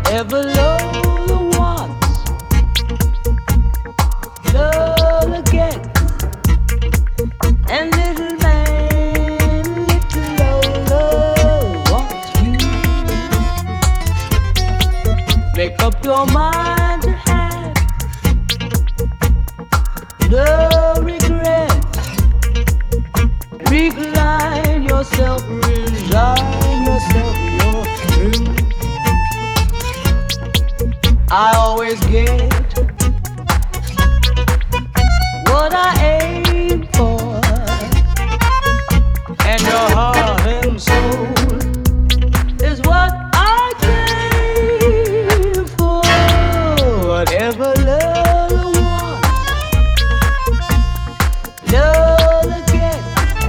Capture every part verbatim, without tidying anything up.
Whatever Lola wants, Lola gets. And little man, little Lola wants you. Make up your mind to have no regret. Recline yourself, resign yourself, you're through. I always get what I aim for, and your heart and soul is what I crave for. Whatever Lola wants, Lola gets.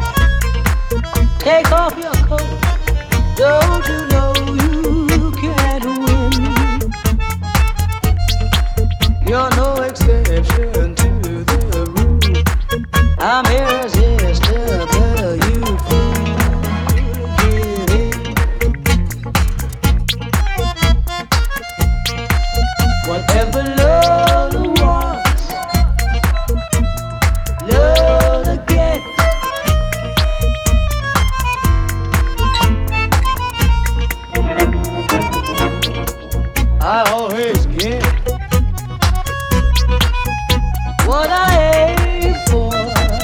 Take off your coat, don't you know you can't win? You're no exception to the rule. I'm irresistible, you fool. Get in. Whatever Lola wants, Lola gets. I always get what I aim for,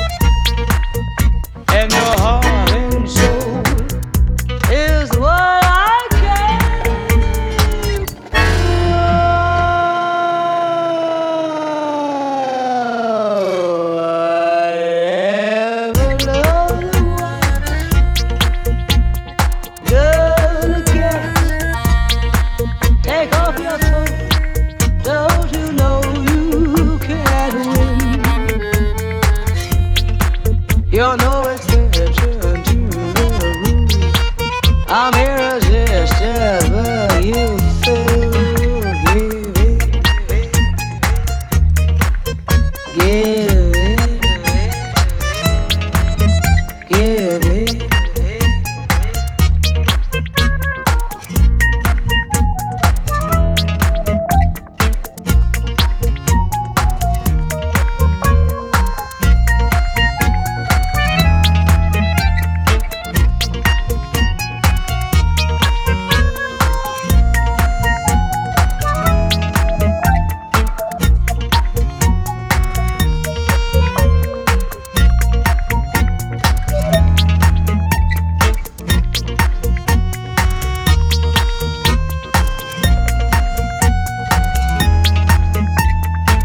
and your heart and soul is what I came for. Whatever Lola wants, Lola gets. Take off your coat, don't you know you can't win? You're no exception to the rule. I'm irresistible.